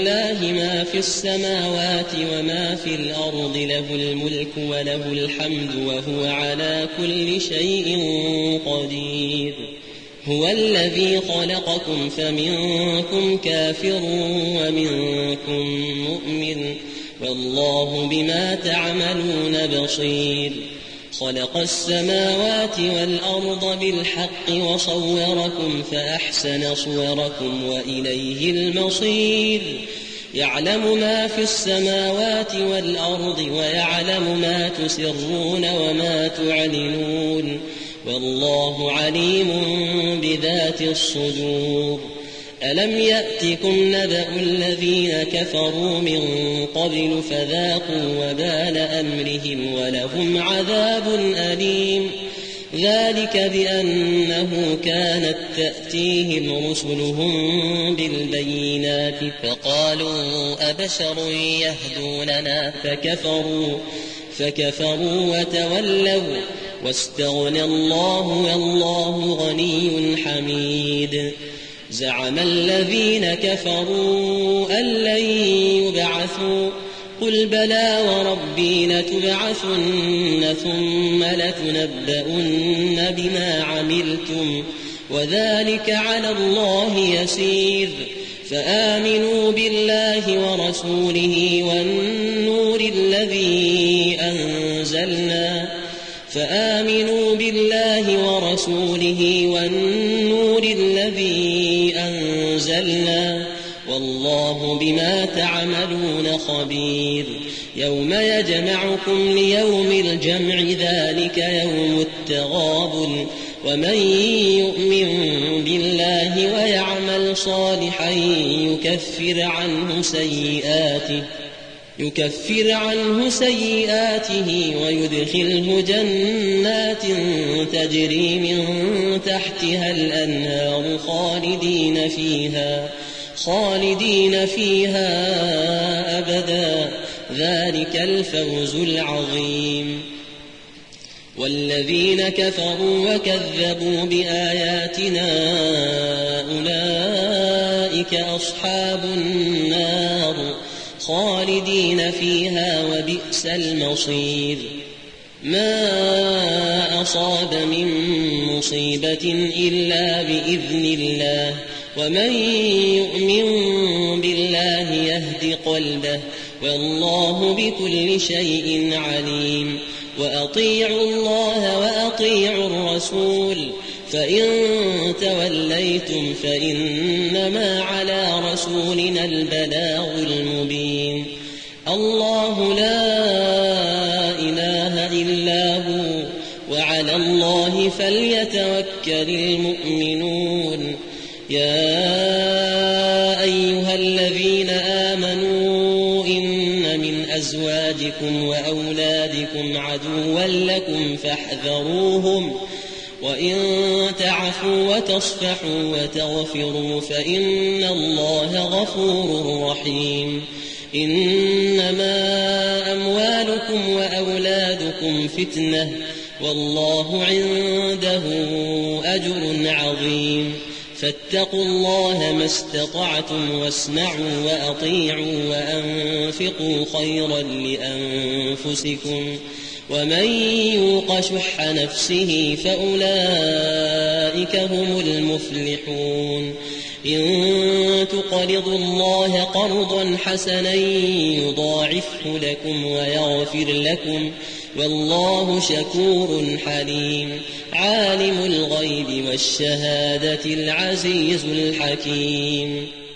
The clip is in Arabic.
لله ما في السماوات وما في الأرض له الملك وله الحمد وهو على كل شيء قدير. هو الذي خلقكم فمنكم كافر ومنكم مؤمن والله بما تعملون بصير. خلق السماوات والأرض بالحق وصوركم فأحسن صوركم وإليه المصير. يعلم ما في السماوات والأرض ويعلم ما تسرون وما تعلنون والله عليم بذات الصدور. ألم يأتكم نبأ الذين كفروا من قبل فذاقوا وبال أمرهم ولهم عذاب أليم. ذلك بأنه كانت تأتيهم رسلهم بالبينات فقالوا أبشر يهدوننا فكفروا وتولوا واستغنى الله والله غني حميد. زعم الذين كفروا أن لن يبعثوا قل بلى وربي لتبعثن ثم لتنبؤن بما عملتم وذلك على الله يسير. فآمنوا بالله ورسوله والنور الذي أنزلنا والله بما تعملون خبير. يوم يجمعكم ليوم الجمع ذلك يوم التغابن. ومن يؤمن بالله ويعمل صالحا يكفر عنه سيئاته ويدخله جنات تجري من تحتها الأنهار خالدين فيها أبدا ذلك الفوز العظيم. والذين كفروا وكذبوا بآياتنا أولئك أصحاب النار خالدين فيها وبئس المصير. ما أصاب من مصيبة إلا بإذن الله ومن يؤمن بالله يهد قلبه والله بكل شيء عليم. وأطيعوا الله وأطيعوا الرسول فإن توليتم فإنما على رسولنا البلاغ المبين. الله لا إله إلا هو وعلى الله فليتوكل المؤمنون. يا أيها الذين آمنوا إن من أزواجكم وأولادكم عدوا لكم فاحذروهم وإن تعفوا وتصفحوا وتغفروا فإن الله غفور رحيم. إنما أموالكم وأولادكم فتنة والله عنده أجر عظيم. فاتقوا الله ما استطعتم واسمعوا وأطيعوا وأنفقوا خيرا لأنفسكم ومن يوق شح نفسه فأولئك هم المفلحون. إن تقرضوا الله قرضا حسنا يضاعفه لكم ويغفر لكم والله شكور حليم. عالم الغيب والشهادة العزيز الحكيم.